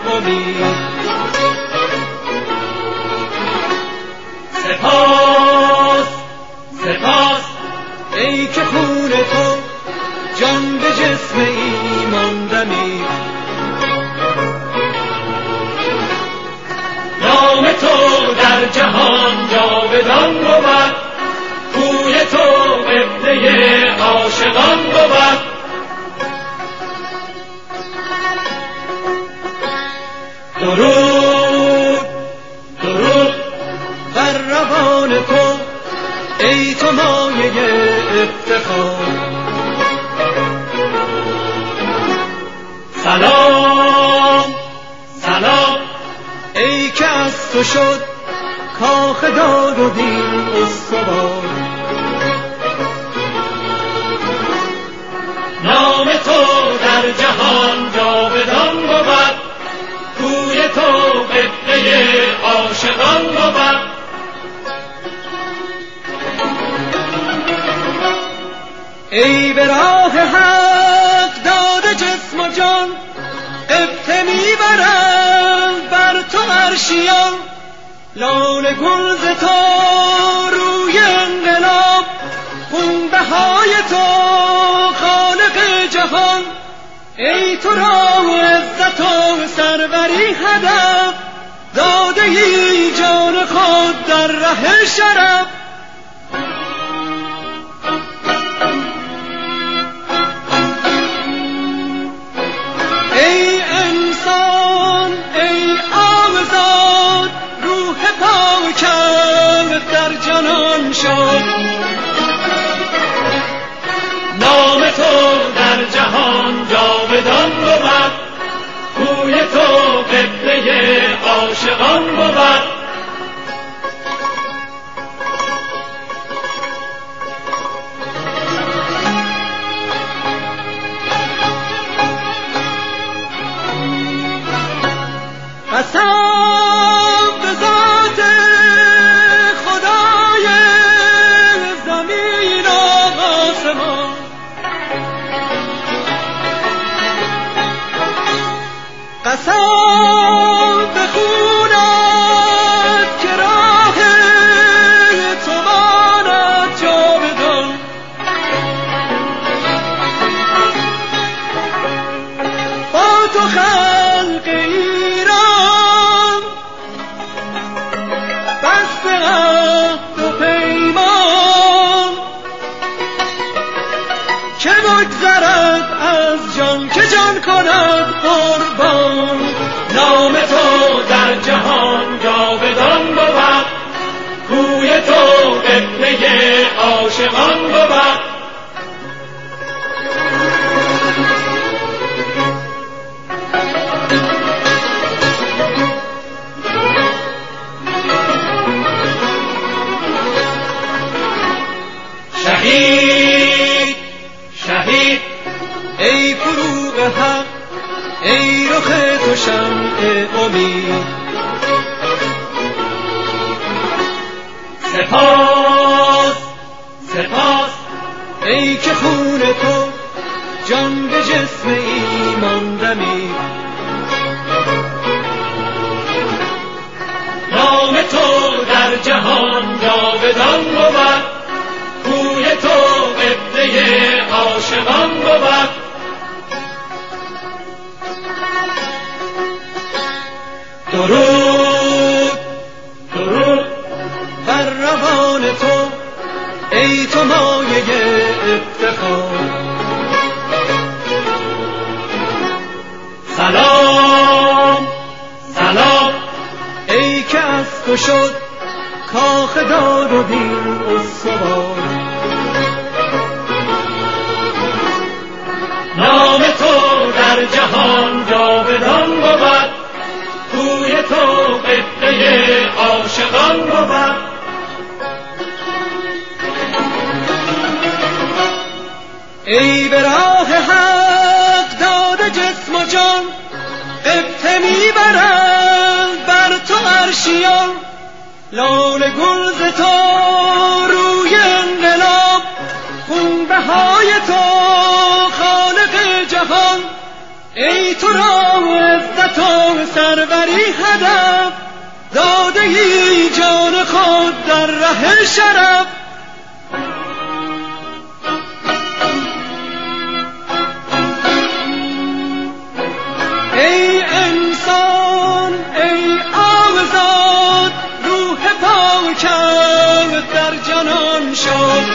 امید. سپاس سپاس ای که خون تو جان به جسم ایمان دمید. نام تو در جهان جاودان بود، کوی تو قبله عاشقان بود. درود درود بر روان تو ای تو مایه افتخار. سلام سلام ای که از تو شد کاخ داد و دین استوار. نام تو در جهان جاودان بود، کوی تو قبله عاشقان بود. ای به راه حق داده جسم و جان، قبطه میبرند بر تو عرشیان. لاله گل ز تو روی انقلاب، خونبهای تو خالق جهان. ای تو را عزت و سروری هدف، داده ای جان خود در ره شرف. ای انسان ای آزاد، روح پاکت در جنان شد. نام تو در جهان جاودان بود، کوی تو قبله عاشقان بود. قسم به ذات خدای زمین و آسمان، قسم به خونت که راه تو ماند جاودان. با تو خلق ایران بسته عهد و پیمان، که بگذرد از جان که جان کند قربان. نام تو در جهان جاودان بود، کوی تو قبله عاشقان بود. شهید شهید ای فروغ حق، ای رخ تو شمع امید. سپاس سپاس ای که خون تو جان به جسم ایمان دمید. نام تو در جهان جاودان بود، کوی تو قبله عاشقان بود. درود درود بر روان تو ای تو مایه افتخار. سلام سلام ای که از تو شد کاخ داد و دین استوار. نام تو در جهان جاودان بود، کوی تو قبله عاشقان بود. ای به راه حق داده جسم و جان، قبطه میبرند بر تو عرشیان. لاله گل ز تو روی انقلاب، خونبهای تو خالق جهان. ای تو را عزت تو سروری هدف، داده ای جان خود در ره شرف. ای انسان ای آزاد، روح پاکت در جنان شد.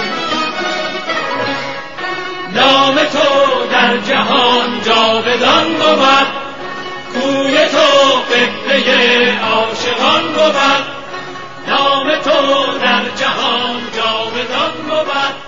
نام تو در جهان جاودان بود، کوی تو قبله عاشقان بود. نام تو در جهان جاودان بود،